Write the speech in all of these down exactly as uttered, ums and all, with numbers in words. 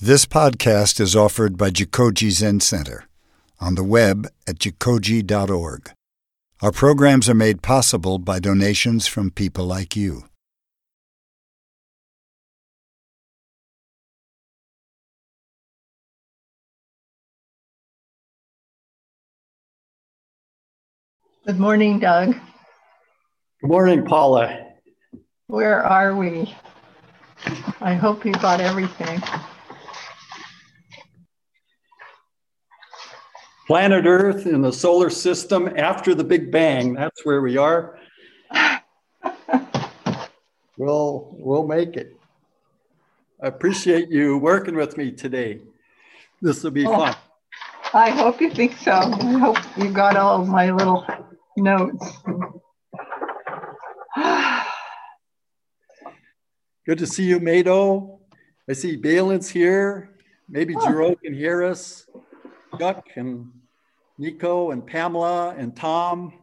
This podcast is offered by Jikoji Zen Center on the web at jikoji dot org. Our programs are made possible by donations from people like you. Good morning, Doug. Good morning, Paula. Where are we? I hope you got everything. Planet Earth in the solar system after the Big Bang. That's where we are. We'll, we'll make it. I appreciate you working with me today. This will be oh, fun. I hope you think so. I hope you got all of my little notes. Good to see you, Mado. I see Balin's here. Maybe oh. Jero can hear us. Chuck and Nico and Pamela and Tom.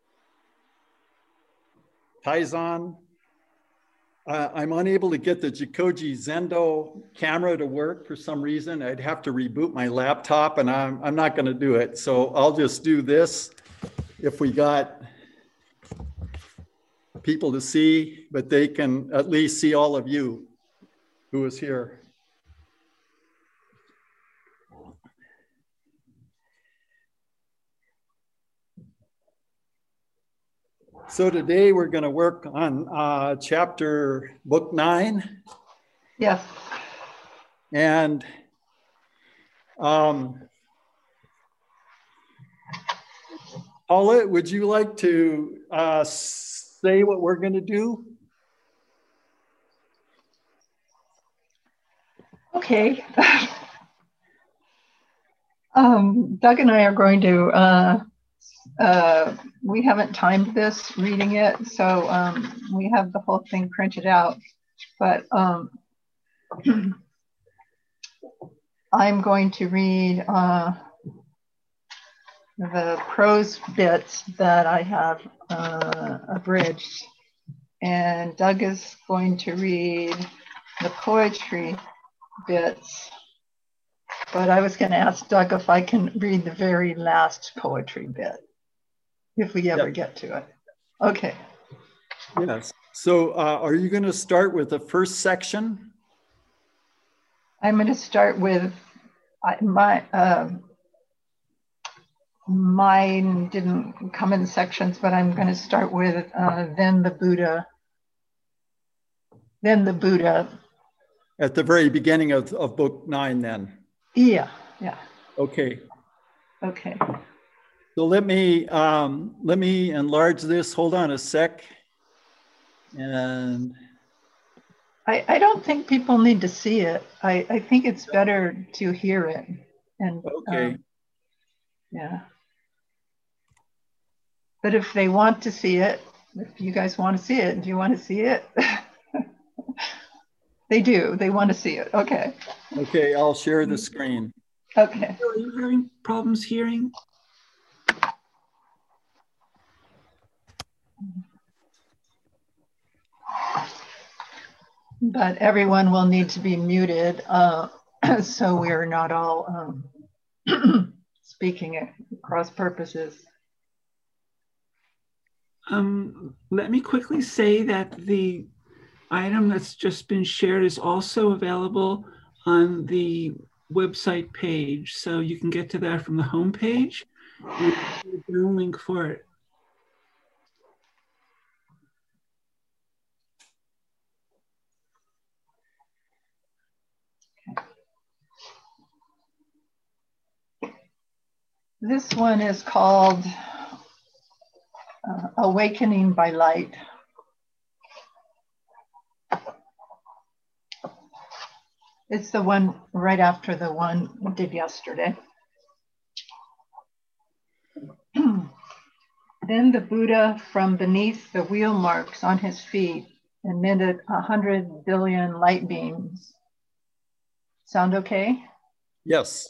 Taizan. Uh, I'm unable to get the Jikoji Zendo camera to work for some reason. I'd have to reboot my laptop, and I'm, I'm not going to do it. So I'll just do this if we got people to see, but they can at least see all of you who is here. So today we're going to work on uh, chapter book nine. Yes. And um, Paula, would you like to uh, say what we're going to do? Okay. um, Doug and I are going to uh, Uh, we haven't timed this reading it, so um, we have the whole thing printed out. But um, I'm going to read uh, the prose bits that I have uh, abridged, and Doug is going to read the poetry bits. But I was going to ask Doug if I can read the very last poetry bit, if we ever yep. get to it. Okay. Yes. So uh, are you going to start with the first section? I'm going to start with my, uh, mine didn't come in sections, but I'm going to start with uh, then the Buddha, then the Buddha. At the very beginning of, of book nine then? Yeah, yeah. Okay. Okay. So let me um, let me enlarge this. Hold on a sec. And I, I don't think people need to see it. I, I think it's better to hear it. And okay. Um, yeah. But if they want to see it, if you guys want to see it, do you want to see it? They do. They want to see it. Okay. Okay, I'll share the screen. Okay. Are you having problems hearing? But everyone will need to be muted, uh, so we're not all um, speaking at cross purposes. Um, let me quickly say that the item that's just been shared is also available on the website page. So you can get to that from the home page. There's a link for it. This one is called uh, Awakening by Light. It's the one right after the one we did yesterday. Then the Buddha from beneath the wheel marks on his feet emitted a hundred billion light beams. Sound okay? Yes.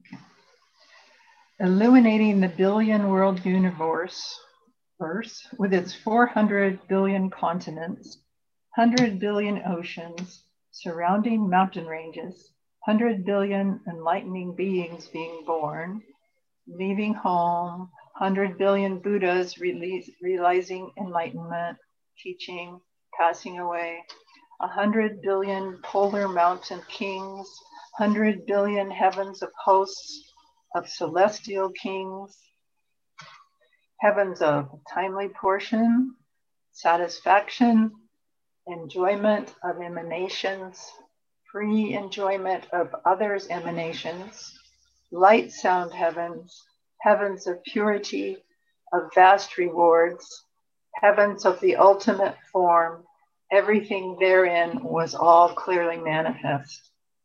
Illuminating the billion world universe verse, with its four hundred billion continents, one hundred billion oceans, surrounding mountain ranges, one hundred billion enlightening beings being born, leaving home, one hundred billion Buddhas release, realizing enlightenment, teaching, passing away, one hundred billion polar mountain kings, one hundred billion heavens of hosts of celestial kings, heavens of timely portion, satisfaction, enjoyment of emanations, free enjoyment of others' emanations, light sound heavens, heavens of purity, of vast rewards, heavens of the ultimate form, everything therein was all clearly manifest.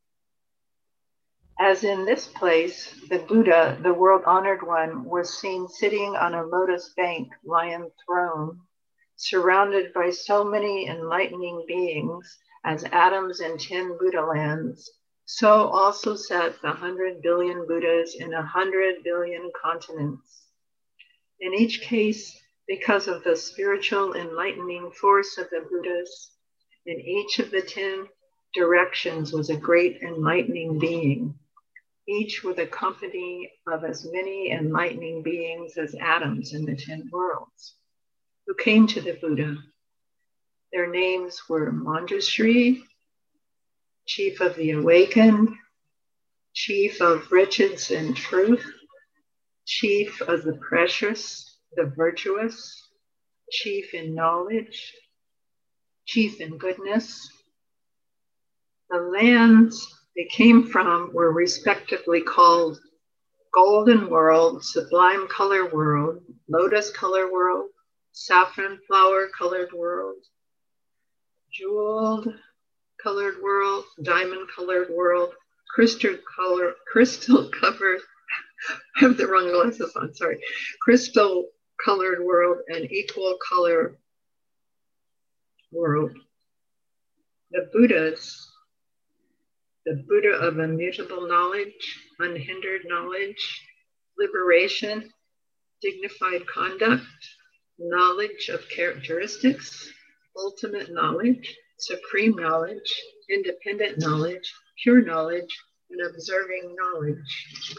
As in this place, the Buddha, the world-honored one, was seen sitting on a lotus bank, lion throne, surrounded by so many enlightening beings as atoms in ten Buddha lands. So also sat the hundred billion Buddhas in a hundred billion continents. In each case, because of the spiritual enlightening force of the Buddhas, in each of the ten directions was a great enlightening being, each with a company of as many enlightening beings as atoms in the ten worlds, who came to the Buddha. Their names were Manjushri, Chief of the Awakened, Chief of Riches and Truth, Chief of the Precious, the Virtuous, Chief in Knowledge, Chief in Goodness. The lands they came from were respectively called Golden World, Sublime Color World, Lotus Color World, Saffron Flower Colored World, Jeweled Colored World, Diamond Colored World, Crystal Color, Crystal Covered, I have the wrong glasses on, sorry, Crystal Colored World, and Equal Color World. The Buddhas, the Buddha of immutable knowledge, unhindered knowledge, liberation, dignified conduct, knowledge of characteristics, ultimate knowledge, supreme knowledge, independent knowledge, pure knowledge, and observing knowledge.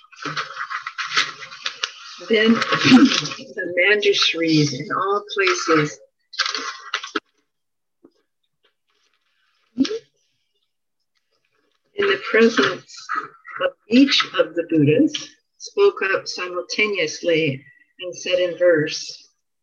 Then the Manjushris in all places in the presence of each of the Buddhas spoke up simultaneously and said in verse,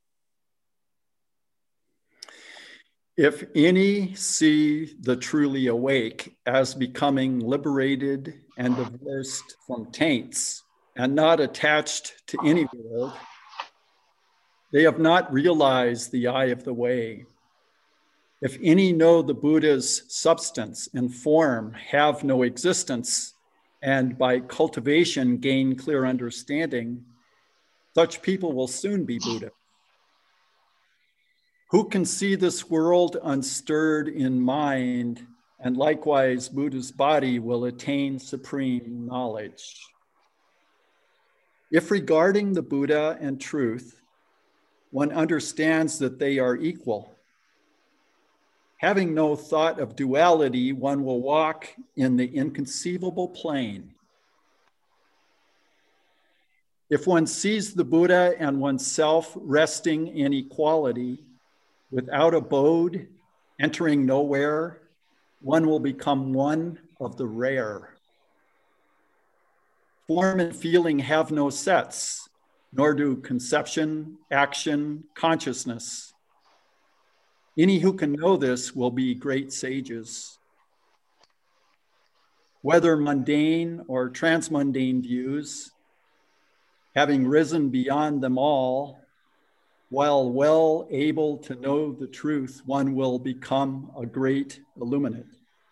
if any see the truly awake as becoming liberated and divorced from taints and not attached to any world, they have not realized the eye of the way. If any know the Buddha's substance and form have no existence, and by cultivation gain clear understanding, such people will soon be Buddha. Who can see this world unstirred in mind, and likewise Buddha's body will attain supreme knowledge. If regarding the Buddha and truth, one understands that they are equal, having no thought of duality, one will walk in the inconceivable plane. If one sees the Buddha and oneself resting in equality, without abode, entering nowhere, one will become one of the rare. Form and feeling have no sets, nor do conception, action, consciousness. Any who can know this will be great sages. Whether mundane or transmundane views, having risen beyond them all, while well able to know the truth, one will become a great illuminate.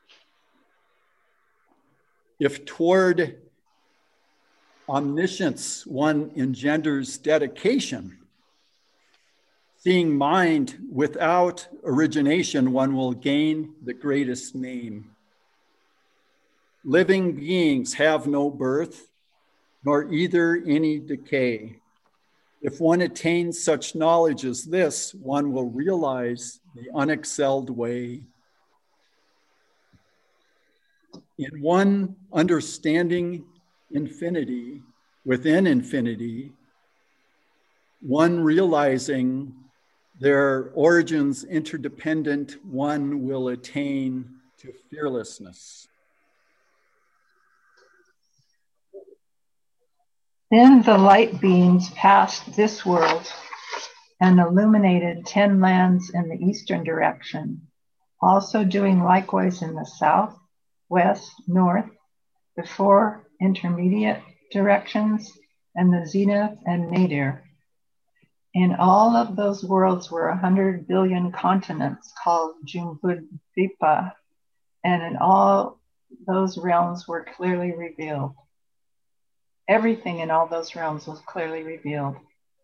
If toward omniscience one engenders dedication, seeing mind without origination, one will gain the greatest name. Living beings have no birth, nor either any decay. If one attains such knowledge as this, one will realize the unexcelled way. In one understanding infinity within infinity, one realizing their origins interdependent, one will attain to fearlessness. Then the light beams passed this world and illuminated ten lands in the eastern direction, also doing likewise in the south, west, north, the four intermediate directions, and the zenith and nadir. In all of those worlds were a hundred billion continents called Jumbuddvipa, and in all those realms were clearly revealed. Everything in all those realms was clearly revealed.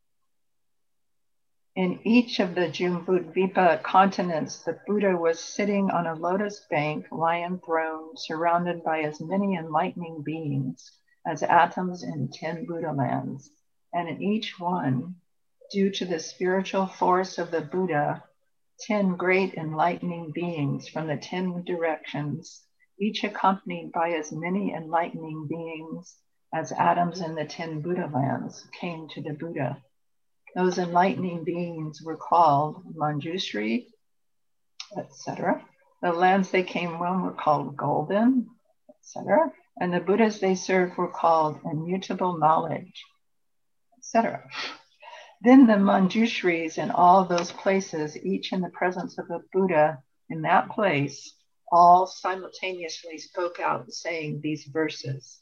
In each of the Jumbuddvipa continents, the Buddha was sitting on a lotus bank, lion throne, surrounded by as many enlightening beings as atoms in ten Buddha lands. And in each one, due to the spiritual force of the Buddha, ten great enlightening beings from the ten directions, each accompanied by as many enlightening beings as atoms in the ten Buddha lands, came to the Buddha. Those enlightening beings were called Manjushri, et cetera. The lands they came from were called golden, et cetera. And the Buddhas they served were called immutable knowledge, et cetera. Then the Manjushris in all those places, each in the presence of the Buddha in that place, all simultaneously spoke out saying these verses.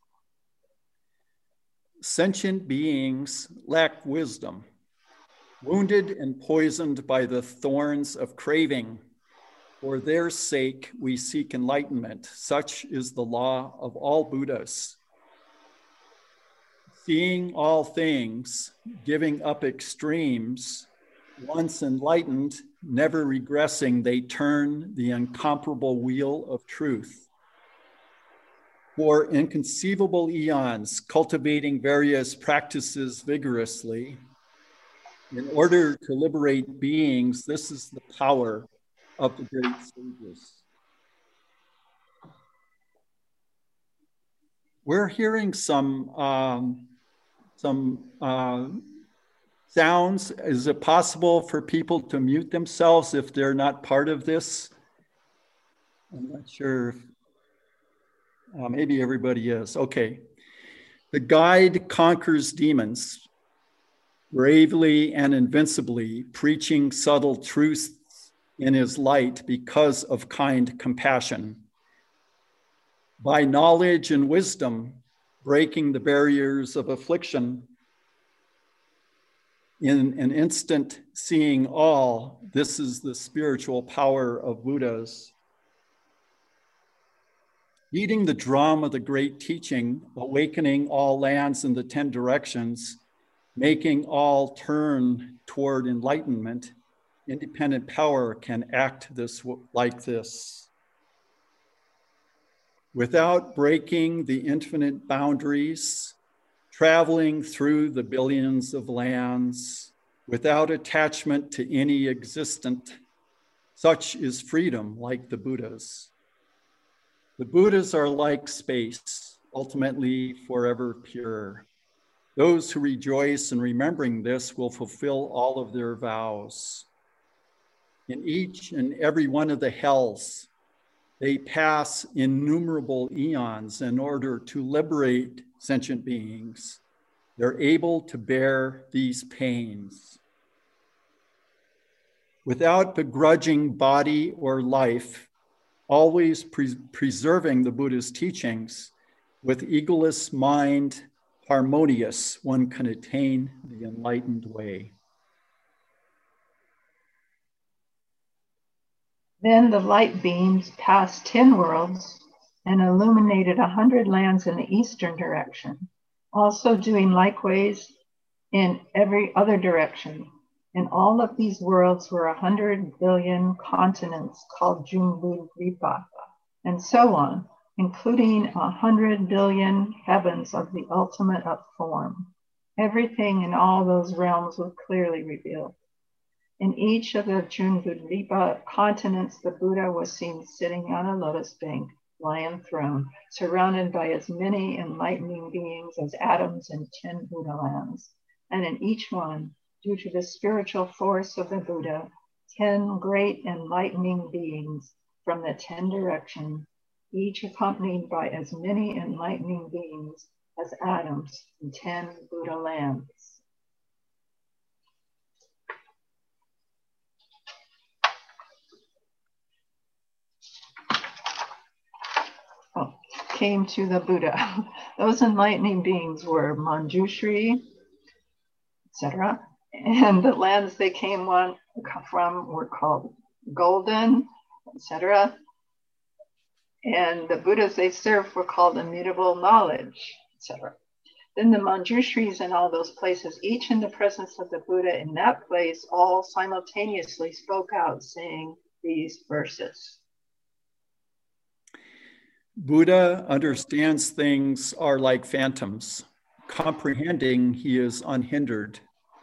Sentient beings lack wisdom, wounded and poisoned by the thorns of craving. For their sake, we seek enlightenment. Such is the law of all Buddhas. Seeing all things, giving up extremes, once enlightened, never regressing, they turn the incomparable wheel of truth. For inconceivable eons, cultivating various practices vigorously, in order to liberate beings, this is the power of the great sages. We're hearing some, um, some uh, sounds. Is it possible for people to mute themselves if they're not part of this? I'm not sure if Uh, maybe everybody is. Okay. The guide conquers demons, bravely and invincibly, preaching subtle truths in his light because of kind compassion. By knowledge and wisdom, breaking the barriers of affliction. In an instant, seeing all, this is the spiritual power of Buddhas. Beating the drum of the great teaching, awakening all lands in the ten directions, making all turn toward enlightenment, independent power can act this like this. Without breaking the infinite boundaries, traveling through the billions of lands, without attachment to any existent, such is freedom like the Buddhas. The Buddhas are like space, ultimately forever pure. Those who rejoice in remembering this will fulfill all of their vows. In each and every one of the hells, they pass innumerable eons in order to liberate sentient beings. They're able to bear these pains. Without begrudging body or life, always pre- preserving the Buddha's teachings, with egoless mind, harmonious, one can attain the enlightened way. Then the light beams passed ten worlds and illuminated a hundred lands in the eastern direction, also doing likewise in every other direction. In all of these worlds were a hundred billion continents called Jumbuddvipa, and so on, including a hundred billion heavens of the ultimate up form. Everything in all those realms was clearly revealed. In each of the Jumbuddvipa continents, the Buddha was seen sitting on a lotus bank, lion throne, surrounded by as many enlightening beings as atoms in ten Buddha lands. And in each one, due to the spiritual force of the Buddha, ten great enlightening beings from the ten directions, each accompanied by as many enlightening beings as atoms in ten Buddha lands. Oh, came to the Buddha. Those enlightening beings were Manjushri, et cetera. And the lands they came one, from were called Golden, et cetera. And the Buddhas they served were called Immutable Knowledge, et cetera. Then the Manjushris in all those places, each in the presence of the Buddha in that place, all simultaneously spoke out saying these verses. Buddha understands things are like phantoms. Comprehending, he is unhindered.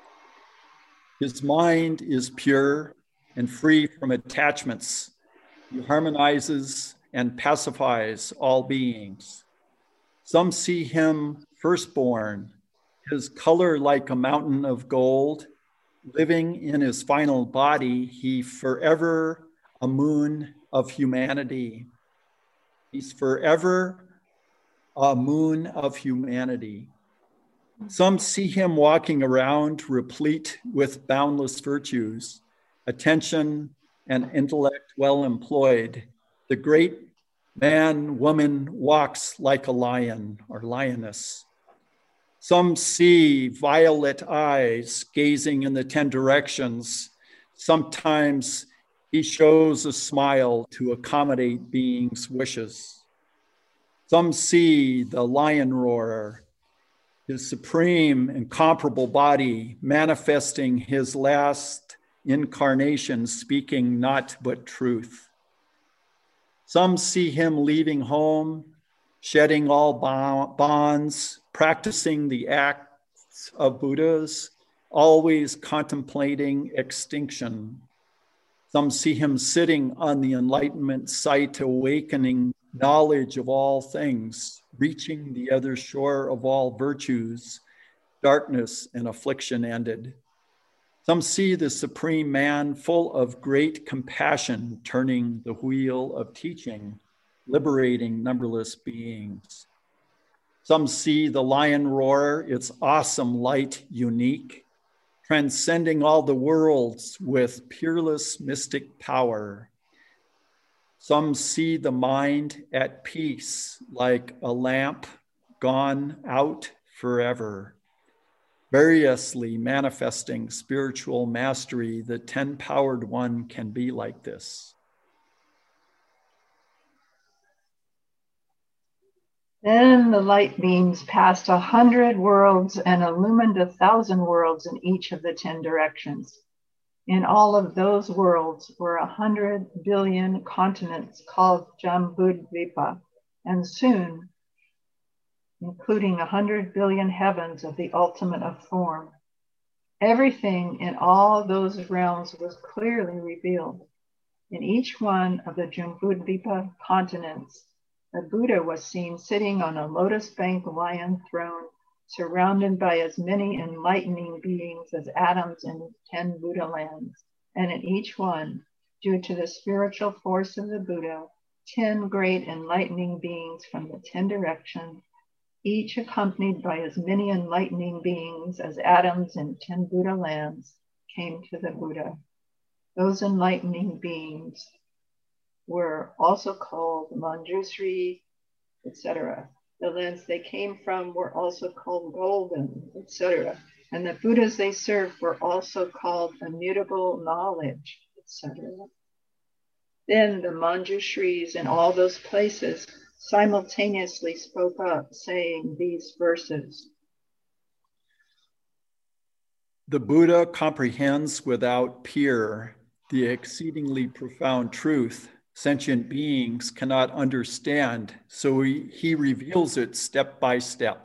His mind is pure and free from attachments. He harmonizes and pacifies all beings. Some see him firstborn, his color like a mountain of gold. Living in his final body, he forever a moon of humanity. He's forever a moon of humanity. Some see him walking around replete with boundless virtues, attention and intellect well employed. The great man, woman walks like a lion or lioness. Some see violet eyes gazing in the ten directions. Sometimes he shows a smile to accommodate beings' wishes. Some see the lion roarer, his supreme, incomparable body manifesting his last incarnation, speaking not but truth. Some see him leaving home, shedding all bonds, practicing the acts of Buddhas, always contemplating extinction. Some see him sitting on the enlightenment site, awakening knowledge of all things, reaching the other shore of all virtues, darkness and affliction ended. Some see the supreme man full of great compassion, turning the wheel of teaching, liberating numberless beings. Some see the lion roar, its awesome light unique, transcending all the worlds with peerless mystic power. Some see the mind at peace, like a lamp gone out forever. Variously manifesting spiritual mastery, the ten-powered one can be like this. Then the light beams passed a hundred worlds and illumined a thousand worlds in each of the ten directions. In all of those worlds were a hundred billion continents called Jambudvipa, and soon, including a hundred billion heavens of the ultimate of form. Everything in all those realms was clearly revealed. In each one of the Jambudvipa continents, the Buddha was seen sitting on a lotus bank lion throne, surrounded by as many enlightening beings as atoms in ten Buddha lands. And in each one, due to the spiritual force of the Buddha, ten great enlightening beings from the ten directions, each accompanied by as many enlightening beings as atoms in ten Buddha lands, came to the Buddha. Those enlightening beings were also called Manjusri, et cetera. The lands they came from were also called Golden, et cetera. And the Buddhas they served were also called Immutable Knowledge, et cetera. Then the Manjushris in all those places simultaneously spoke up, saying these verses. The Buddha comprehends without peer the exceedingly profound truth sentient beings cannot understand, so he, he reveals it step by step.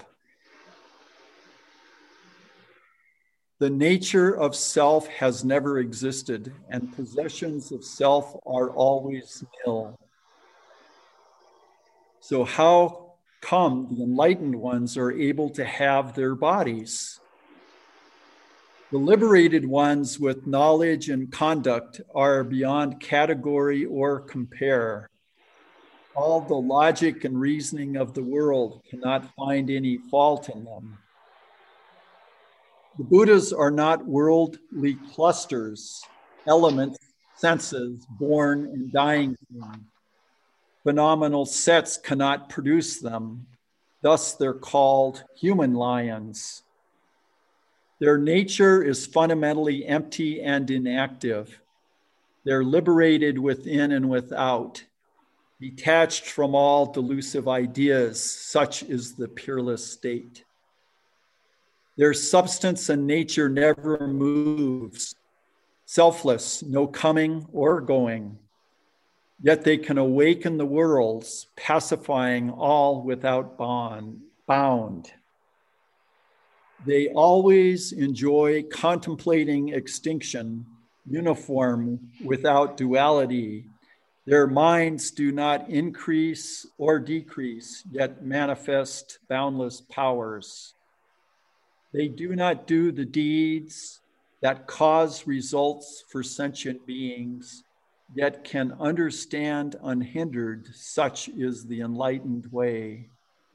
The nature of self has never existed, and possessions of self are always nil. So how come the enlightened ones are able to have their bodies? The liberated ones with knowledge and conduct are beyond category or compare. All the logic and reasoning of the world cannot find any fault in them. The Buddhas are not worldly clusters, elements, senses, born and dying things. Phenomenal sets cannot produce them. Thus, they're called human lions. Their nature is fundamentally empty and inactive. They're liberated within and without, detached from all delusive ideas. Such is the peerless state. Their substance and nature never moves, selfless, no coming or going. Yet they can awaken the worlds, pacifying all without bond, bound. They always enjoy contemplating extinction, uniform without duality. Their minds do not increase or decrease, yet manifest boundless powers. They do not do the deeds that cause results for sentient beings, yet can understand unhindered. Such is the enlightened way.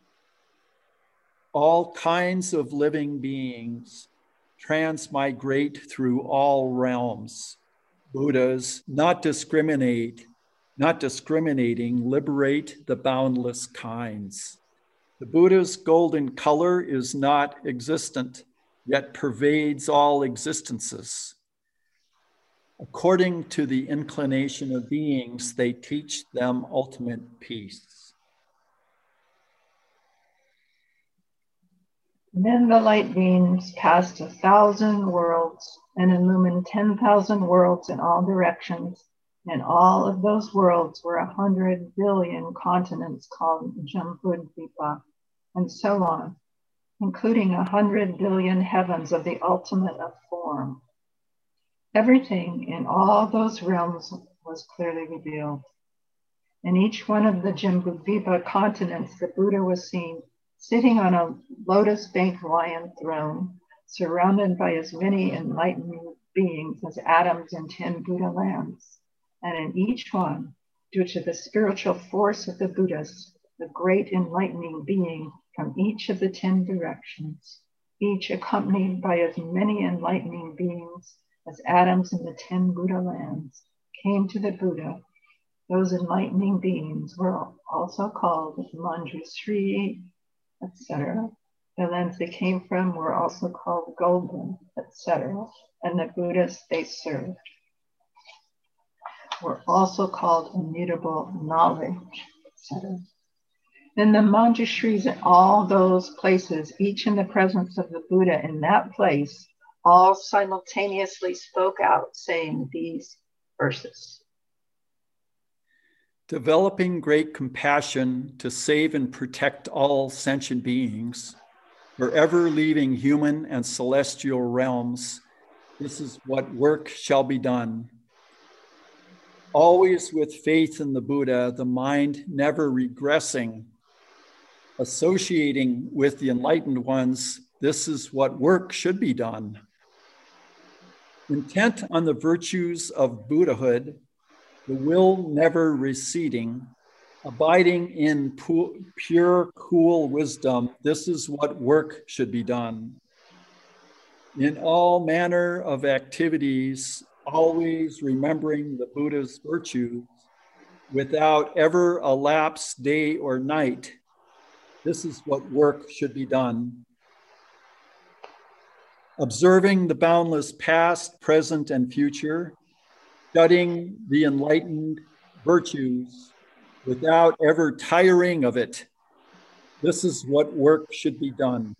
All kinds of living beings transmigrate through all realms. Buddhas not discriminate, not discriminating, liberate the boundless kinds. The Buddha's golden color is not existent, yet pervades all existences. According to the inclination of beings, they teach them ultimate peace. Then the light beams passed a thousand worlds and illumined ten thousand worlds in all directions. And all of those worlds were a hundred billion continents called Jambudvipa, and so on, including a hundred billion heavens of the ultimate of form. Everything in all those realms was clearly revealed. In each one of the Jambudvipa continents, the Buddha was seen sitting on a lotus-banked lion throne, surrounded by as many enlightened beings as atoms in ten Buddha lands. And in each one, due to the spiritual force of the Buddhas, the great enlightening being from each of the ten directions, each accompanied by as many enlightening beings as atoms in the ten Buddha lands, came to the Buddha. Those enlightening beings were also called Manjushri, et cetera. The lands they came from were also called golden, et cetera. And the Buddhas they served were also called immutable knowledge, et cetera. Then the Manjushris in all those places, each in the presence of the Buddha in that place, all simultaneously spoke out, saying these verses. Developing great compassion to save and protect all sentient beings, forever leaving human and celestial realms, this is what work shall be done. Always with faith in the Buddha, the mind never regressing, associating with the enlightened ones, this is what work should be done. Intent on the virtues of Buddhahood, the will never receding, abiding in pu- pure, cool wisdom, this is what work should be done. In all manner of activities, always remembering the Buddha's virtues, without ever a lapse day or night, this is what work should be done. Observing the boundless past, present, and future, studying the enlightened virtues without ever tiring of it. This is what work should be done.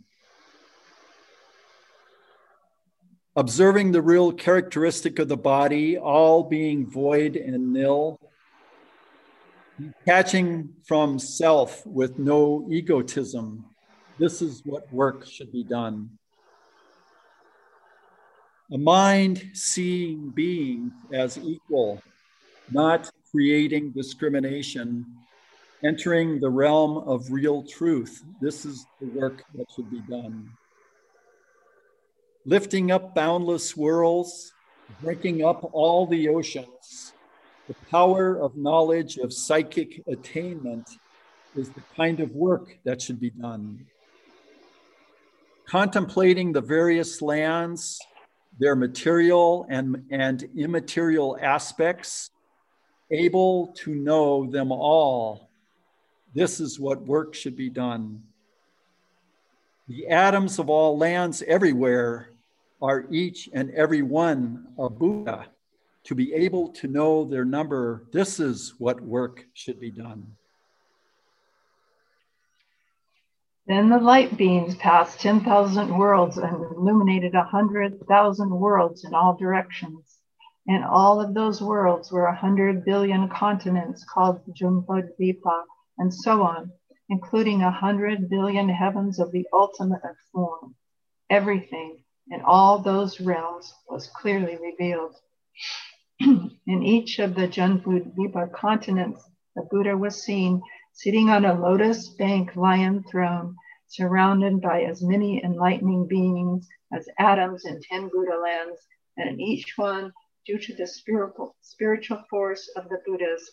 Observing the real characteristic of the body, all being void and nil, detaching from self with no egotism. This is what work should be done. A mind seeing beings as equal, not creating discrimination, entering the realm of real truth. This is the work that should be done. Lifting up boundless worlds, breaking up all the oceans, the power of knowledge of psychic attainment is the kind of work that should be done. Contemplating the various lands, their material and, and immaterial aspects, able to know them all. This is what work should be done. The atoms of all lands everywhere are each and every one a Buddha. To be able to know their number, this is what work should be done. Then the light beams passed ten thousand worlds and illuminated one hundred thousand worlds in all directions. And all of those worlds were one hundred billion continents called Jumbo-Dvipa, and so on, including one hundred billion heavens of the ultimate form. Everything in all those realms was clearly revealed. In each of the Jumbo-Dvipa continents, the Buddha was seen sitting on a lotus bank lion throne, surrounded by as many enlightening beings as atoms in ten Buddha lands, and in each one, due to the spiritual, spiritual force of the Buddhas,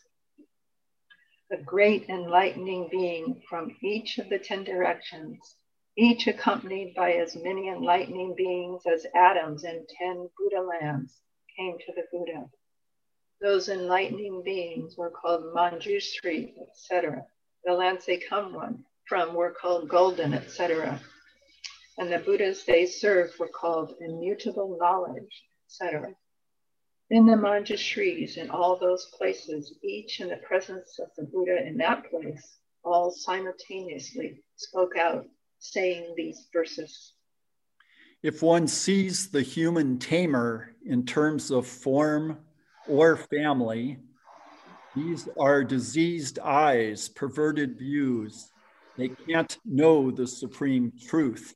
a great enlightening being from each of the ten directions, each accompanied by as many enlightening beings as atoms in ten Buddha lands, came to the Buddha. Those enlightening beings were called Manjushri, et cetera. The lands they come from were called golden, et cetera. And the Buddhas they served were called immutable knowledge, et cetera. Then the Manjushris in all those places, each in the presence of the Buddha in that place, all simultaneously spoke out, saying these verses. If one sees the human tamer in terms of form or family, these are diseased eyes, perverted views. They can't know the supreme truth.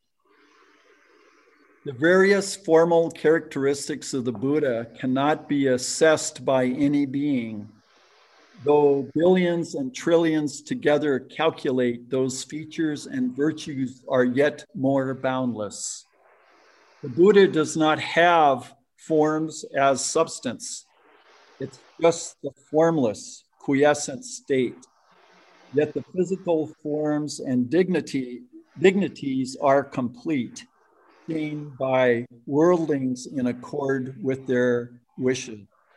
The various formal characteristics of the Buddha cannot be assessed by any being, though billions and trillions together calculate those features and virtues are yet more boundless. The Buddha does not have forms as substance. It's just the formless, quiescent state. Yet the physical forms and dignity, dignities are complete, seen by worldlings in accord with their wishes.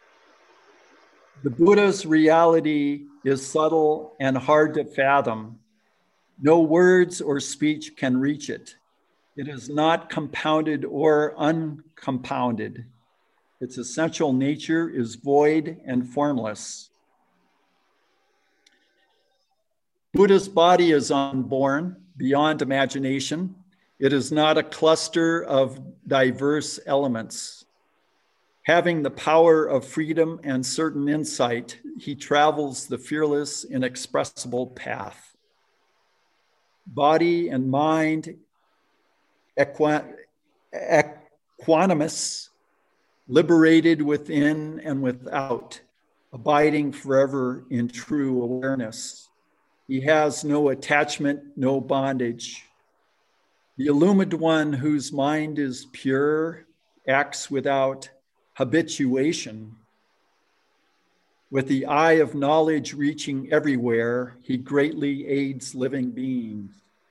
The Buddha's reality is subtle and hard to fathom. No words or speech can reach it. It is not compounded or uncompounded. Its essential nature is void and formless. Buddha's body is unborn, beyond imagination. It is not a cluster of diverse elements. Having the power of freedom and certain insight, he travels the fearless, inexpressible path. Body and mind equi- equanimous, liberated within and without, abiding forever in true awareness. He has no attachment, no bondage. The illumined one whose mind is pure acts without habituation. With the eye of knowledge reaching everywhere, he greatly aids living beings.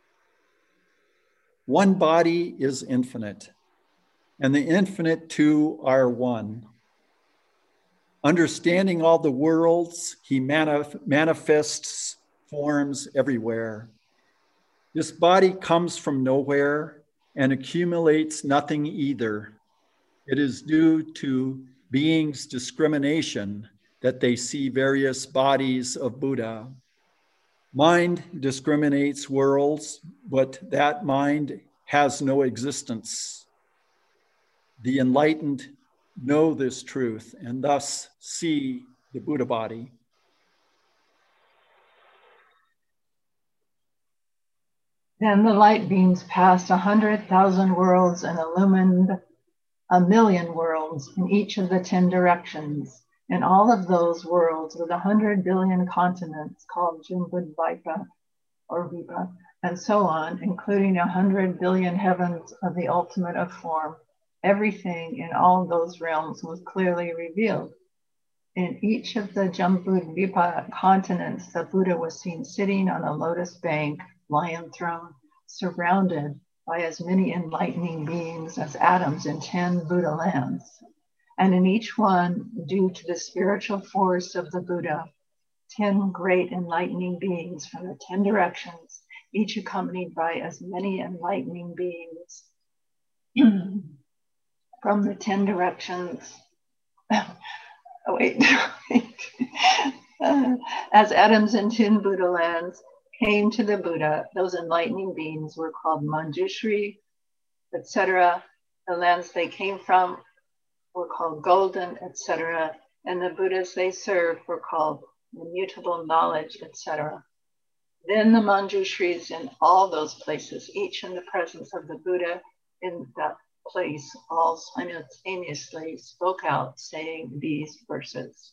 One body is infinite, and the infinite two are one. Understanding all the worlds, he manif- manifests forms everywhere. This body comes from nowhere and accumulates nothing either. It is due to beings' discrimination that they see various bodies of Buddha. Mind discriminates worlds, but that mind has no existence. The enlightened know this truth and thus see the Buddha body. Then the light beams passed a hundred thousand worlds and illumined a million worlds in each of the ten directions. In all of those worlds with a hundred billion continents called Jambudvipa or Vipa, and so on, including a hundred billion heavens of the ultimate of form, everything in all those realms was clearly revealed. In each of the Jambudvipa continents, the Buddha was seen sitting on a lotus bank, lion throne, surrounded by as many enlightening beings as atoms in ten Buddha lands. And in each one, due to the spiritual force of the Buddha, ten great enlightening beings from the ten directions, each accompanied by as many enlightening beings from the ten directions. Oh, wait, wait. Uh, as atoms in ten Buddha lands came to the Buddha, those enlightening beings were called Manjushri, et cetera. The lands they came from were called golden, et cetera. And the Buddhas they served were called immutable knowledge, et cetera. Then the Manjushris in all those places, each in the presence of the Buddha in that place, all simultaneously spoke out, saying these verses.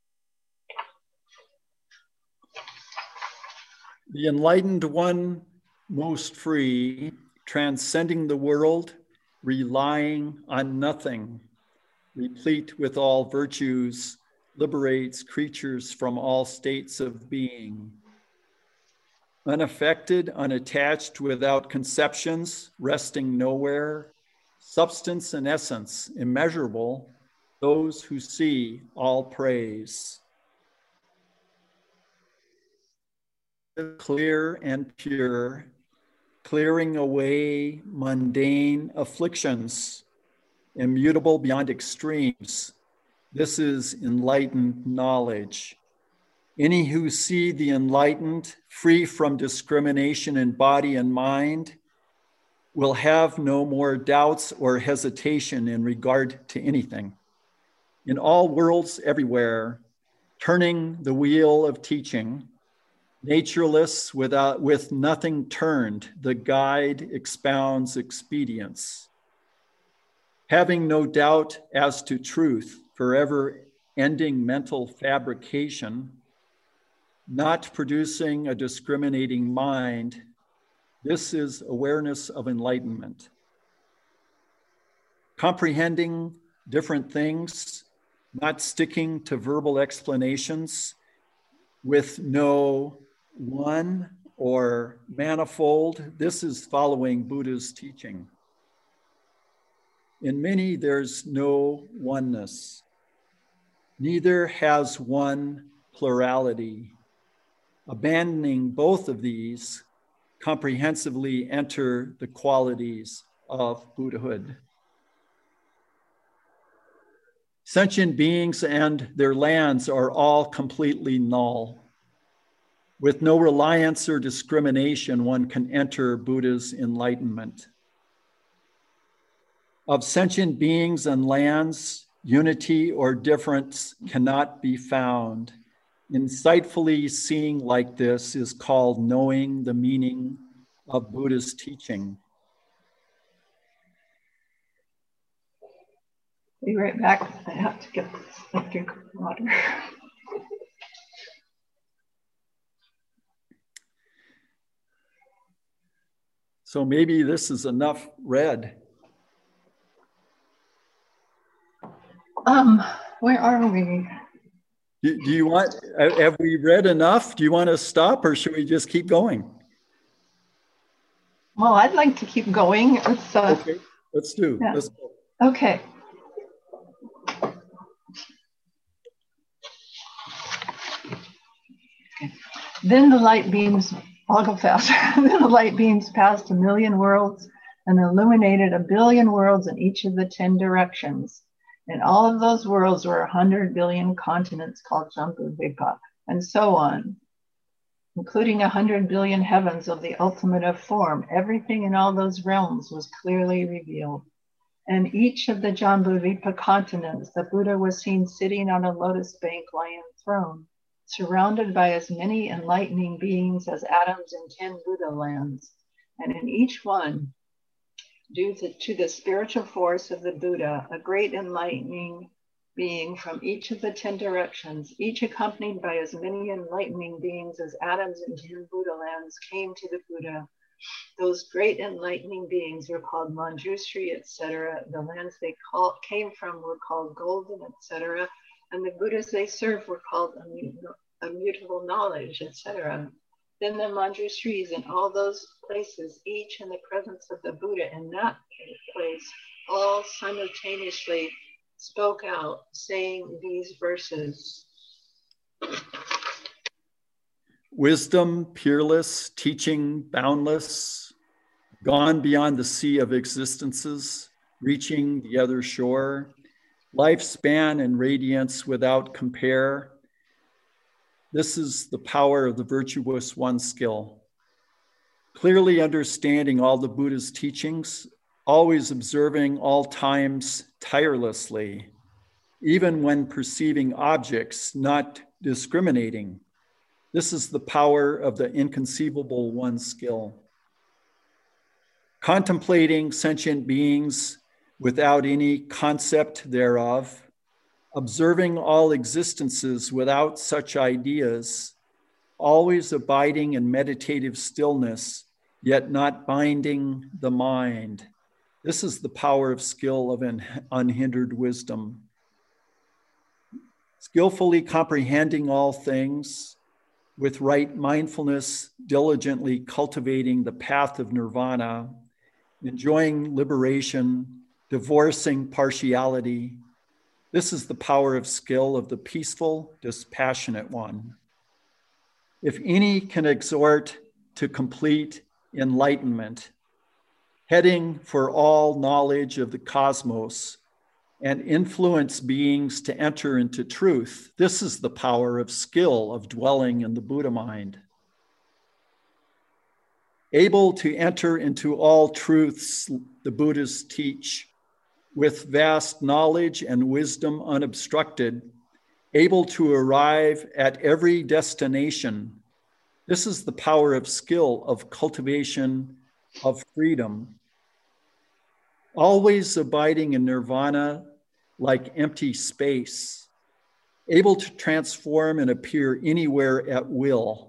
The enlightened one, most free, transcending the world, relying on nothing, replete with all virtues, liberates creatures from all states of being. Unaffected, unattached, without conceptions, resting nowhere, substance and essence, immeasurable, those who see all praise. Clear and pure, clearing away mundane afflictions, immutable beyond extremes. This is enlightened knowledge. Any who see the enlightened, free from discrimination in body and mind, will have no more doubts or hesitation in regard to anything. In all worlds, everywhere, turning the wheel of teaching, natureless without, with nothing turned, the guide expounds expedience. Having no doubt as to truth, forever ending mental fabrication, not producing a discriminating mind, this is awareness of enlightenment. Comprehending different things, not sticking to verbal explanations, with no one or manifold, this is following Buddha's teaching. In many, there's no oneness. Neither has one plurality. Abandoning both of these, comprehensively enter the qualities of Buddhahood. Sentient beings and their lands are all completely null. With no reliance or discrimination, one can enter Buddha's enlightenment. Of sentient beings and lands, unity or difference cannot be found. Insightfully seeing like this is called knowing the meaning of Buddha's teaching. Be right back. I have to get a drink of water. So maybe this is enough read. Um, where are we? Do, do you want, have we read enough? Do you want to stop or should we just keep going? Well, I'd like to keep going. Let's, uh, okay, let's do. Yeah. Let's go. Okay. Then the light beams, I'll go fast. Then the light beams passed a million worlds and illuminated a billion worlds in each of the ten directions. In all of those worlds were a hundred billion continents called Jambudvipa, and so on, including a hundred billion heavens of the ultimate of form. Everything in all those realms was clearly revealed. And each of the Jambudvipa continents, the Buddha was seen sitting on a lotus bank lion throne, surrounded by as many enlightening beings as atoms in ten Buddha lands. And in each one, due to, to the spiritual force of the Buddha, a great enlightening being from each of the ten directions, each accompanied by as many enlightening beings as atoms in ten Buddha lands, came to the Buddha. Those great enlightening beings were called Manjushri, et cetera. The lands they call, came from were called golden, et cetera. And the Buddhas they served were called immutable knowledge, et cetera. Then the Manjushris in all those places, each in the presence of the Buddha in that place, all simultaneously spoke out, saying these verses. Wisdom peerless, teaching boundless, gone beyond the sea of existences, reaching the other shore, lifespan and radiance without compare. This is the power of the virtuous one skill. Clearly understanding all the Buddha's teachings, always observing all times tirelessly, even when perceiving objects, not discriminating. This is the power of the inconceivable one skill. Contemplating sentient beings without any concept thereof, observing all existences without such ideas, always abiding in meditative stillness, yet not binding the mind. This is the power of skill of an unhindered wisdom. Skillfully comprehending all things, with right mindfulness, diligently cultivating the path of nirvana, enjoying liberation, divorcing partiality. This is the power of skill of the peaceful, dispassionate one. If any can exhort to complete enlightenment, heading for all knowledge of the cosmos, and influence beings to enter into truth, this is the power of skill of dwelling in the Buddha mind. Able to enter into all truths the Buddhas teach, with vast knowledge and wisdom unobstructed, able to arrive at every destination. This is the power of skill of cultivation of freedom. Always abiding in nirvana like empty space, able to transform and appear anywhere at will.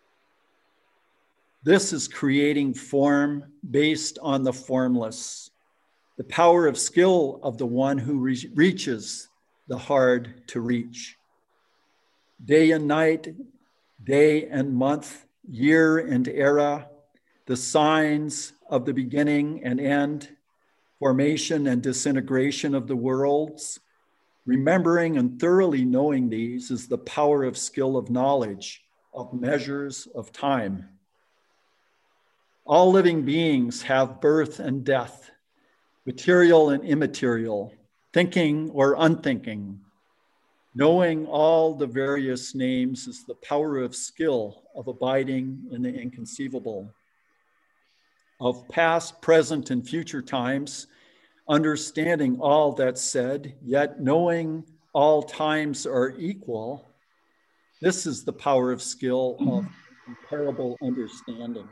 This is creating form based on the formless, the power of skill of the one who re- reaches the hard to reach. Day and night, day and month, year and era, the signs of the beginning and end, formation and disintegration of the worlds. Remembering and thoroughly knowing these is the power of skill of knowledge, of measures of time. All living beings have birth and death, material and immaterial, thinking or unthinking. Knowing all the various names is the power of skill of abiding in the inconceivable. Of past, present, and future times, understanding all that's said, yet knowing all times are equal, this is the power of skill of comparable understanding.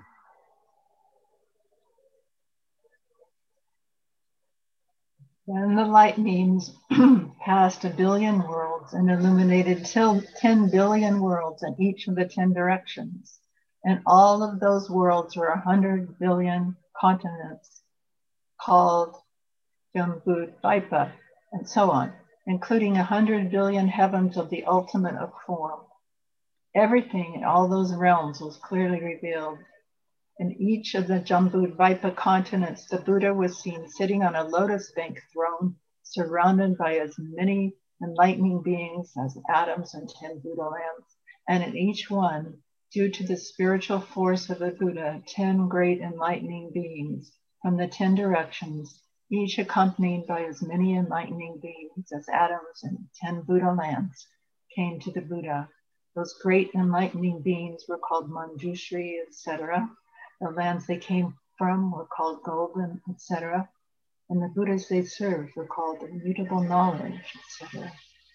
Then the lightnings passed a billion worlds and illuminated till ten billion worlds in each of the ten directions. And all of those worlds were a hundred billion continents called Jambudvipa, and so on, including a hundred billion heavens of the ultimate of form. Everything in all those realms was clearly revealed. In each of the Jambudvipa continents, the Buddha was seen sitting on a lotus bank throne, surrounded by as many enlightening beings as atoms in ten Buddha lands. And in each one, due to the spiritual force of the Buddha, ten great enlightening beings from the ten directions, each accompanied by as many enlightening beings as atoms in ten Buddha lands, came to the Buddha. Those great enlightening beings were called Manjushri, et cetera. The lands they came from were called golden, et cetera. And the Buddhas they served were called immutable knowledge, et cetera.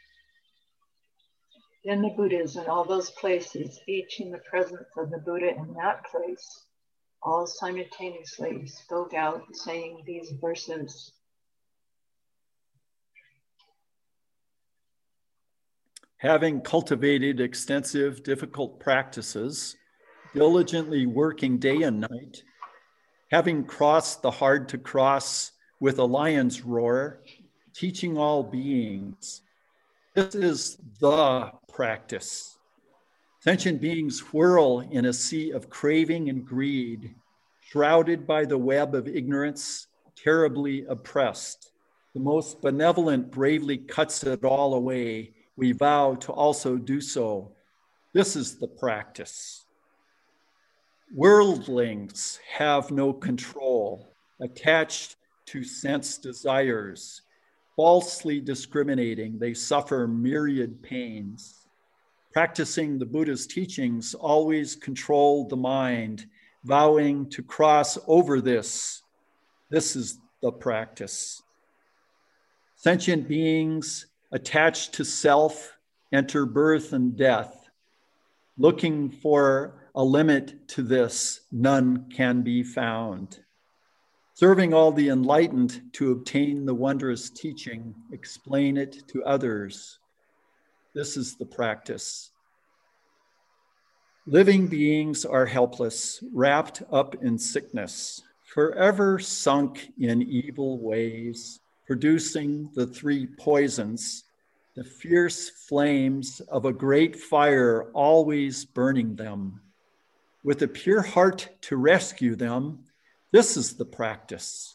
Then the Buddhas in all those places, each in the presence of the Buddha in that place, all simultaneously spoke out saying these verses. having cultivated extensive, difficult practices, diligently working day and night, having crossed the hard to cross with a lion's roar, teaching all beings. This is the practice. Sentient beings whirl in a sea of craving and greed, shrouded by the web of ignorance, terribly oppressed. The most benevolent bravely cuts it all away. We vow to also do so. This is the practice. Worldlings have no control, attached to sense desires. Falsely discriminating, they suffer myriad pains. Practicing the Buddha's teachings always control the mind, vowing to cross over this. This is the practice. Sentient beings attached to self enter birth and death. Looking for a limit to this, none can be found. Serving all the enlightened to obtain the wondrous teaching, explain it to others. This is the practice. Living beings are helpless, wrapped up in sickness, forever sunk in evil ways, producing the three poisons, the fierce flames of a great fire always burning them. With a pure heart to rescue them, this is the practice.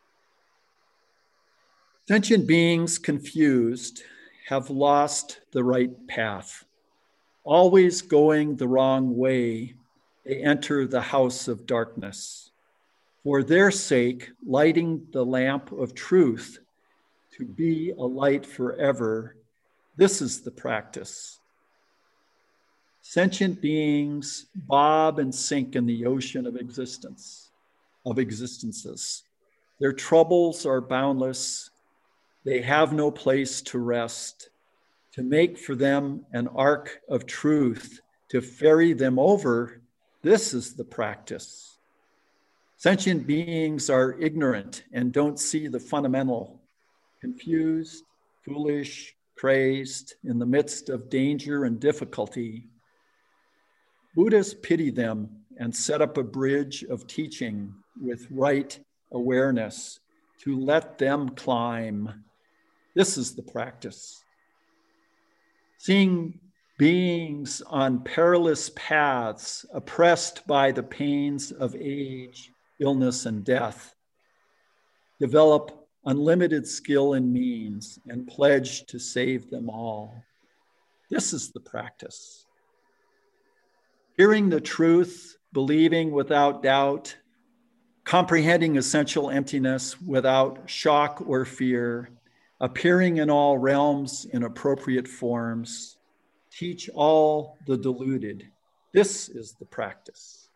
Sentient beings confused have lost the right path. Always going the wrong way, they enter the house of darkness. For their sake, lighting the lamp of truth to be a light forever, this is the practice. Sentient beings bob and sink in the ocean of existence, of existences. Their troubles are boundless. They have no place to rest. To make for them an ark of truth, to ferry them over, this is the practice. Sentient beings are ignorant and don't see the fundamental, confused, foolish, crazed, in the midst of danger and difficulty. Buddhists pity them and set up a bridge of teaching with right awareness to let them climb. This is the practice. Seeing beings on perilous paths, oppressed by the pains of age, illness, and death, develop unlimited skill and means and pledge to save them all. This is the practice. Hearing the truth, believing without doubt, comprehending essential emptiness without shock or fear, appearing in all realms in appropriate forms, teach all the deluded. This is the practice.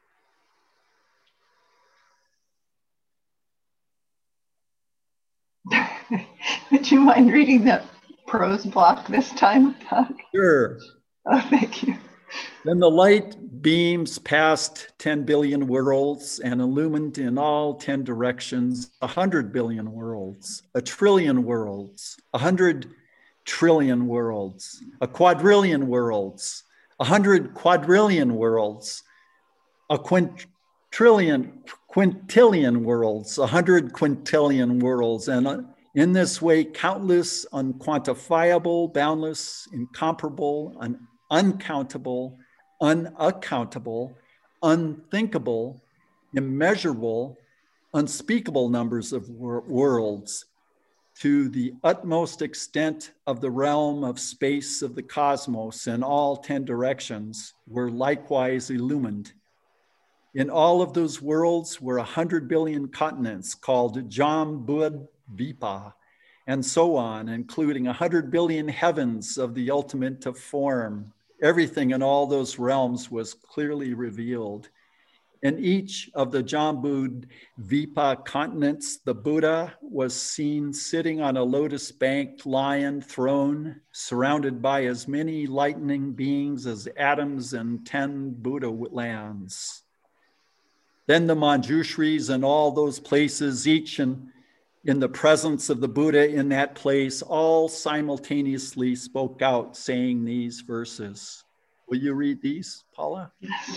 Would you mind reading that prose block this time, Doug? Sure. Oh, thank you. Then the light beams past ten billion worlds and illumined in all ten directions, a hundred billion worlds, a trillion worlds, a hundred trillion worlds, a quadrillion worlds, a hundred quadrillion worlds, a quintillion, quintillion worlds, a hundred quintillion worlds, and in this way, countless, unquantifiable, boundless, incomparable, un- uncountable, unaccountable, unthinkable, immeasurable, unspeakable numbers of wor- worlds to the utmost extent of the realm of space of the cosmos in all ten directions were likewise illumined. In all of those worlds were a hundred billion continents called Jambud Vipa, and so on, including a hundred billion heavens of the ultimate of form. Everything in all those realms was clearly revealed. In each of the Jambud Vipa continents, the Buddha was seen sitting on a lotus-banked lion throne, surrounded by as many lightning beings as atoms in ten Buddha lands. Then the Manjushris in all those places, each in in the presence of the Buddha in that place, all simultaneously spoke out saying these verses. Will you read these, Paula? Yes.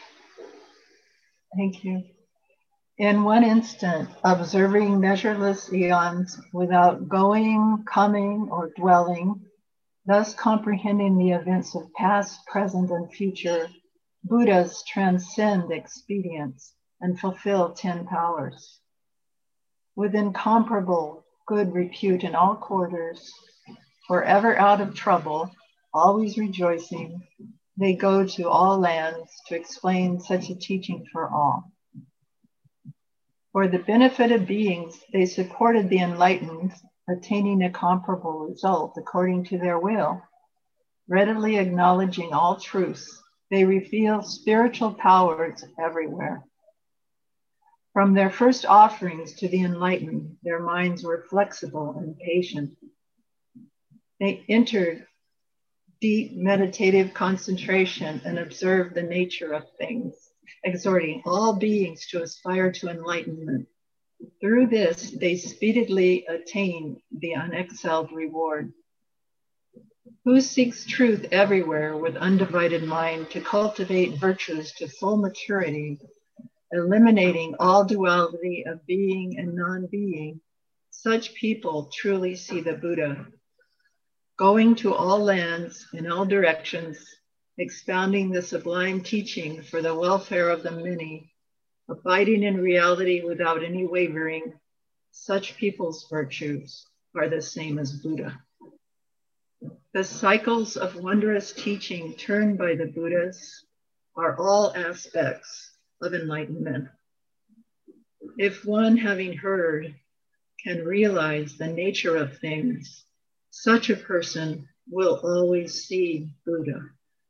Thank you. In one instant, observing measureless eons without going, coming, or dwelling, thus comprehending the events of past, present, and future, Buddhas transcend expedience and fulfill ten powers. With incomparable good repute in all quarters, forever out of trouble, always rejoicing, they go to all lands to explain such a teaching for all. For the benefit of beings, they supported the enlightened, attaining a comparable result according to their will. Readily acknowledging all truths, they reveal spiritual powers everywhere. From their first offerings to the enlightened, their minds were flexible and patient. They entered deep meditative concentration and observed the nature of things, exhorting all beings to aspire to enlightenment. Through this, they speedily attain the unexcelled reward. Who seeks truth everywhere with undivided mind to cultivate virtues to full maturity, eliminating all duality of being and non-being, such people truly see the Buddha, going to all lands in all directions, expounding the sublime teaching for the welfare of the many, abiding in reality without any wavering. Such people's virtues are the same as Buddha. The cycles of wondrous teaching turned by the Buddhas are all aspects of enlightenment. If one, having heard, can realize the nature of things, such a person will always see Buddha.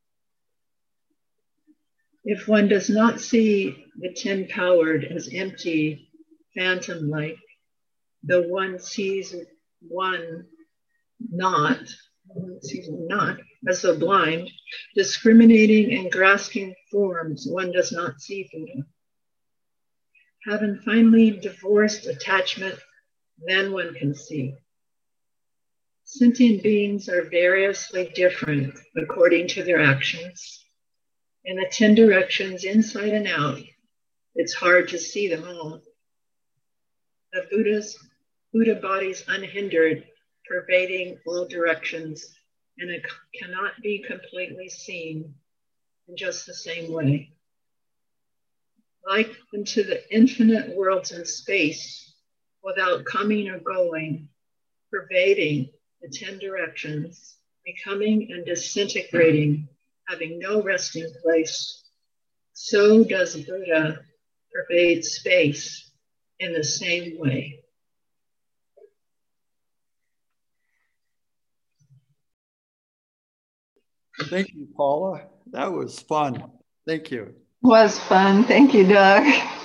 If one does not see the ten-powered as empty, phantom-like, though one sees one not, sees one not, as the blind, discriminating and grasping forms, one does not see Buddha. Having finally divorced attachment, then one can see. Sentient beings are variously different according to their actions. In the ten directions, inside and out, it's hard to see them all. The Buddha's Buddha bodies unhindered, pervading all directions, and it cannot be completely seen in just the same way. Like into the infinite worlds in space, without coming or going, pervading the ten directions, becoming and disintegrating, having no resting place, so does Buddha pervade space in the same way. Thank you, Paula. That was fun. Thank you. Was fun. Thank you, Doug.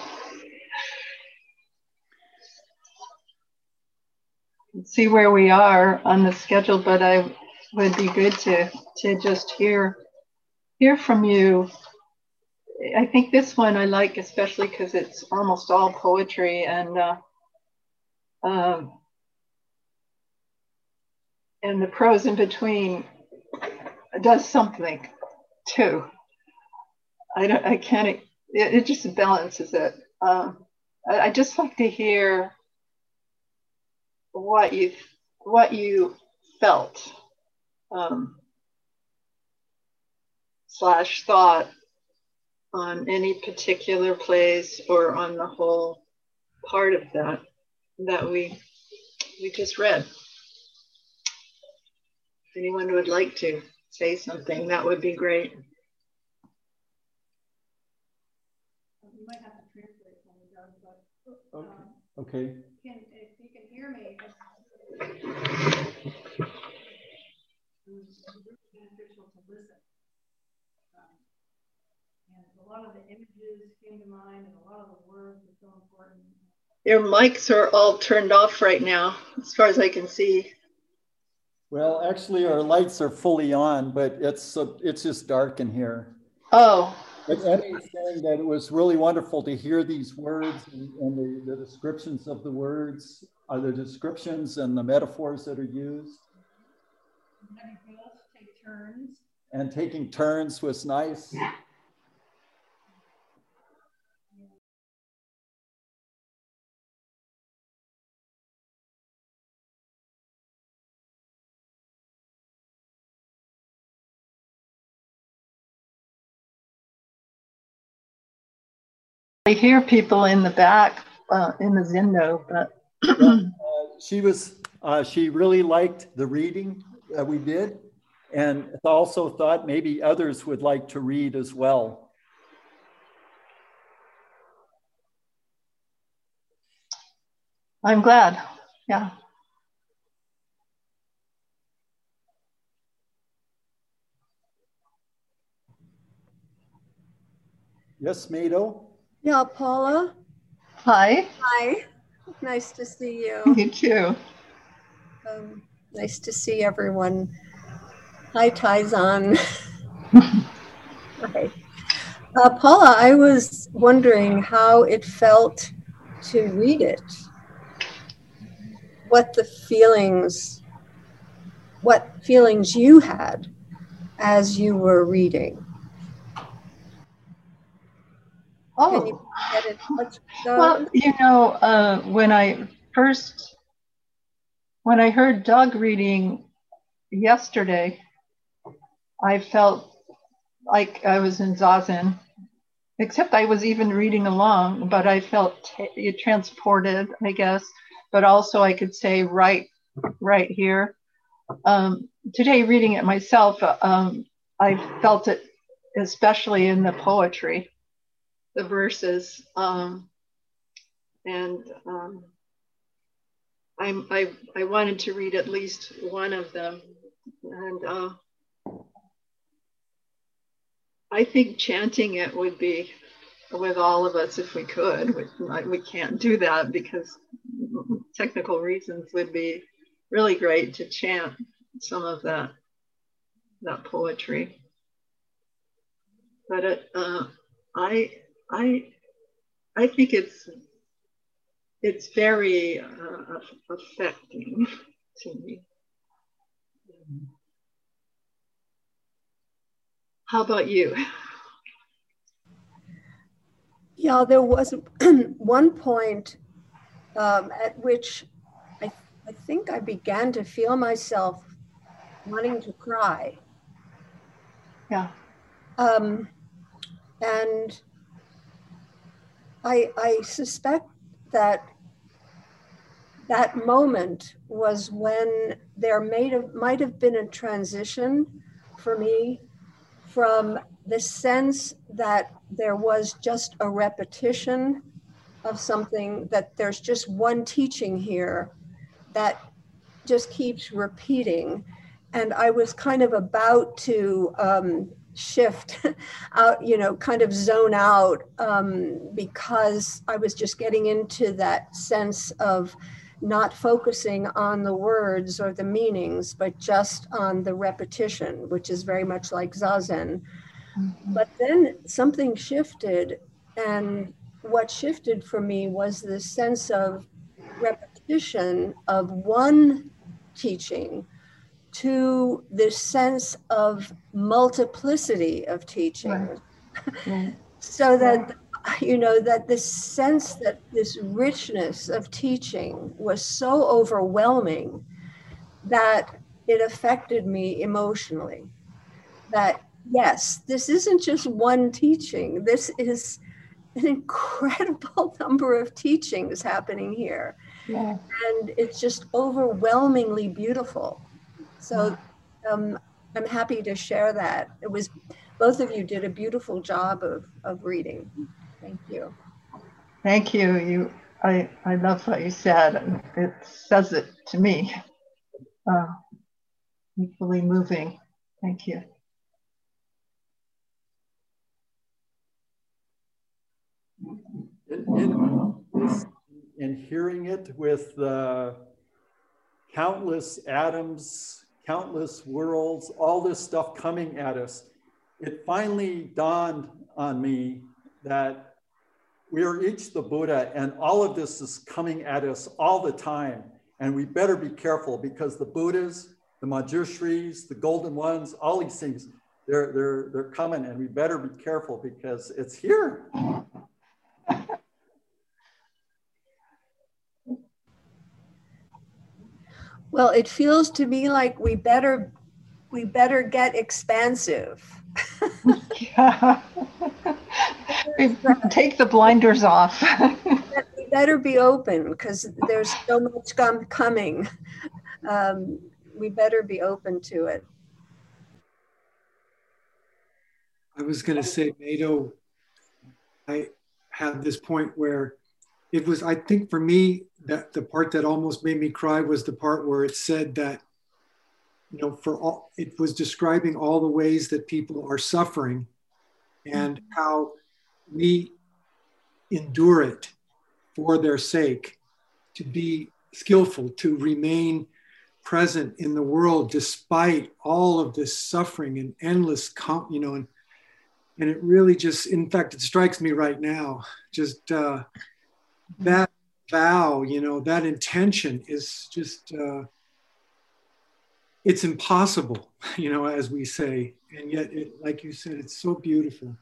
Let's see where we are on the schedule, but I would be good to, to just hear, hear from you. I think this one I like especially because it's almost all poetry, and uh, um, and the prose in between does something too. I don't. I can't. It, it just balances it. Um, I, I just like to hear what you what you felt um, slash thought on any particular place or on the whole part of that that we we just read. If anyone would like to say something, that would be great. You might have to translate for me, Doug, but um, okay. Can, if you can hear me, it's beneficial to listen. Um, and a lot of the images came to mind, and a lot of the words are so important. Your mics are all turned off right now, as far as I can see. Well, actually, our lights are fully on, but it's uh, it's just dark in here. Oh, But Eddie's saying that it was really wonderful to hear these words and, and the, the descriptions of the words, uh, the descriptions and the metaphors that are used. Have you both take turns? And taking turns was nice. I hear people in the back uh, in the Zendo, but Yeah, uh, she was, uh, she really liked the reading that we did, and also thought maybe others would like to read as well. I'm glad. Yeah. Yes, Mado? Yeah, Paula. Hi. Hi. Nice to see you. You too. Um, nice to see everyone. Hi, Taizan. Hi. Uh, Paula, I was wondering how it felt to read it. What the feelings, what feelings you had as you were reading. Oh, Can you get it? Let's go. Well, you know, uh, when I first, when I heard Doug reading yesterday, I felt like I was in Zazen, except I was even reading along, but I felt t- transported, I guess, but also I could say right, right here. Um, today, reading it myself, um, I felt it especially in the poetry, the verses. Um, and um, I'm, I, I wanted to read at least one of them. And uh, I think chanting it would be with all of us if we could. We, we can't do that because technical reasons. Would be really great to chant some of that, that poetry. But it, uh, I, I, I think it's it's very uh, affecting to me. How about you? Yeah, there was one point um, at which I, I think I began to feel myself wanting to cry. Yeah. Um, and I, I suspect that that moment was when there may have, might have been a transition for me from the sense that there was just a repetition of something, that there's just one teaching here that just keeps repeating. And I was kind of about to um, shift out, you know, kind of zone out um, because I was just getting into that sense of not focusing on the words or the meanings, but just on the repetition, which is very much like Zazen. Mm-hmm. But then something shifted, and what shifted for me was this sense of repetition of one teaching to this sense of multiplicity of teachings. Right. So that, you know, that this sense that this richness of teaching was so overwhelming that it affected me emotionally. That, yes, this isn't just one teaching. This is an incredible number of teachings happening here. Yeah. And it's just overwhelmingly beautiful. So um, I'm happy to share that. It was, both of you did a beautiful job of, of reading. Thank you. Thank you. You, I, I love what you said. It says it to me. Uh, equally moving. Thank you. In, in, in hearing it with uh, countless atoms, countless worlds, all this stuff coming at us, it finally dawned on me that we are each the Buddha, and all of this is coming at us all the time. And we better be careful, because the Buddhas, the Manjushris, the Golden Ones, all these things, they're, they're, they're coming, and we better be careful because it's here. Well, it feels to me like we better we better get expansive. Yeah. Take the blinders off. We better be open, because there's so much com- coming. Um, we better be open to it. I was going to say, Nato, I had this point where it was, I think for me, that the part that almost made me cry was the part where it said that, you know, for all, it was describing all the ways that people are suffering and how we endure it for their sake, to be skillful, to remain present in the world despite all of this suffering and endless, com- you know, and, and it really just, in fact, it strikes me right now, just uh, that vow, you know, that intention is just, uh, it's impossible, you know, as we say, and yet, it, like you said, it's so beautiful.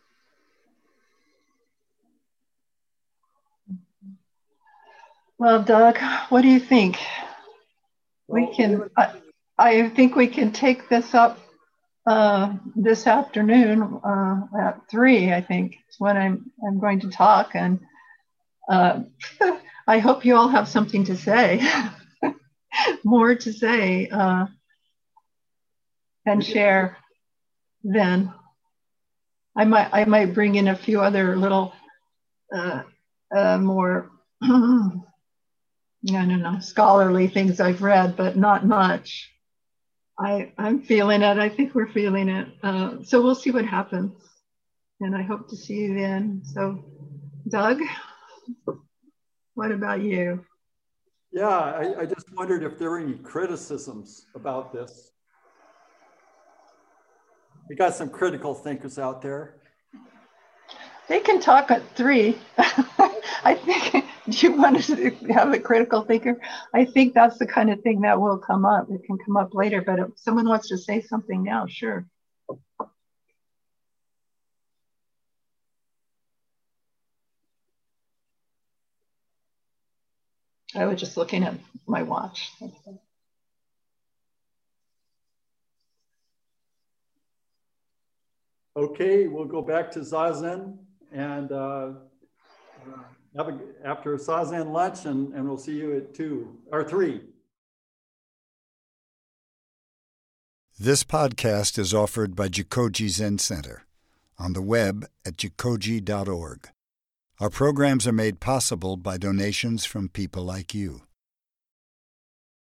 Well, Doug, what do you think? We can, I, I think we can take this up uh, this afternoon uh, at three, I think, is when I'm, I'm going to talk. And uh, I hope you all have something to say, more to say uh, and share then. I might, I might bring in a few other little uh, uh, more I don't know, scholarly things I've read, but not much. I, I'm feeling it. I think we're feeling it. Uh, so we'll see what happens. And I hope to see you then. So, Doug, what about you? Yeah, I, I just wondered if there were any criticisms about this. We got some critical thinkers out there. They can talk at three. I think, do you want to have a critical thinker? I think that's the kind of thing that will come up. It can come up later, but if someone wants to say something now, sure. I was just looking at my watch. Okay, we'll go back to Zazen and uh, have a, after Zazen lunch, and, and we'll see you at two or three. This podcast is offered by Jikoji Zen Center on the web at jikoji dot org. Our programs are made possible by donations from people like you.